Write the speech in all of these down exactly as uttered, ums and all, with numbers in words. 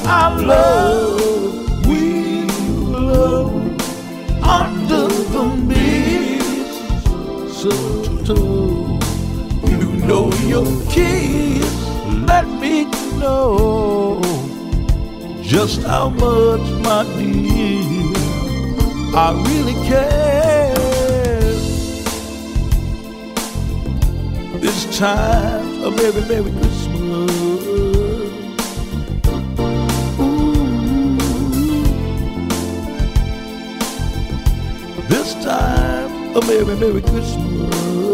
our love will grow under the mistletoe. You know your kiss let me know just how much, my dear, I really care. This time, a Merry, Merry Christmas. Ooh. This time, a Merry, Merry Christmas.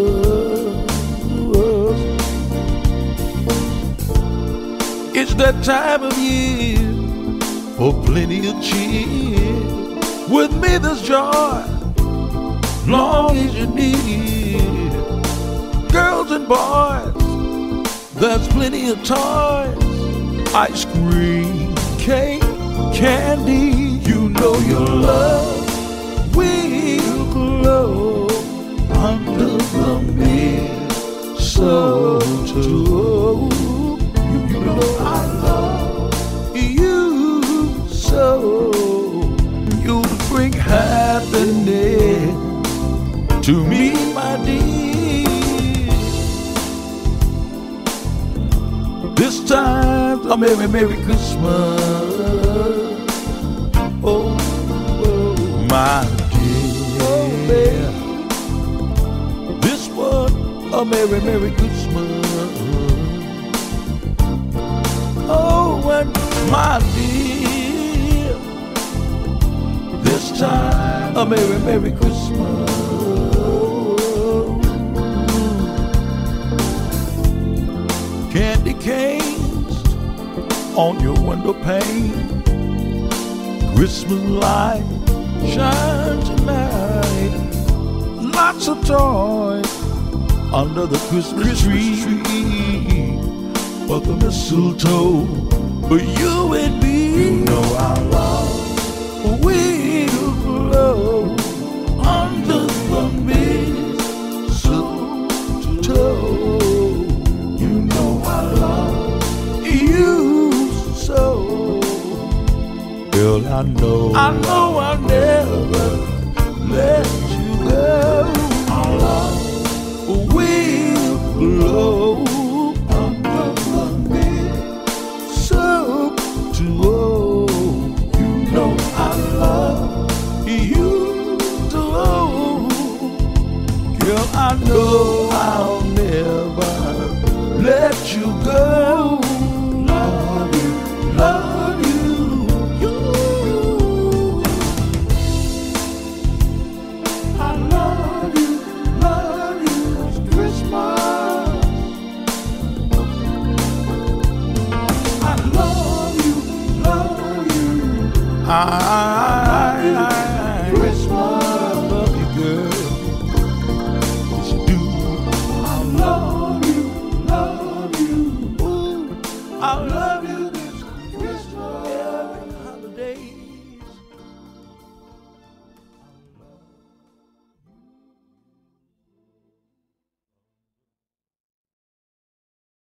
It's that time of year for plenty of cheer. With me there's joy, long as you need. Girls and boys, there's plenty of toys. Ice cream, cake, candy. You know your love will glow under the mistletoe. You know I love you so. You bring happiness to me, my dear. This time, a Merry, Merry Christmas. Oh, oh my dear. Oh, baby. This one, a Merry, Merry Christmas. Oh, and my dear, this time, a Merry, Merry Christmas. Candy canes on your window pane. Christmas light shine tonight. Lots of toys under the Christmas tree. But the mistletoe for you and me. You know our love will grow under the mistletoe. You know I love you so. Girl, I know, I know I'll never let you go. Our love will grow. Girl, I know I'll never let you go. Love you, love you, you. I love you, love you, it's Christmas. I love you, love you. I, I, I, Christmas. I love you, girl. I love you.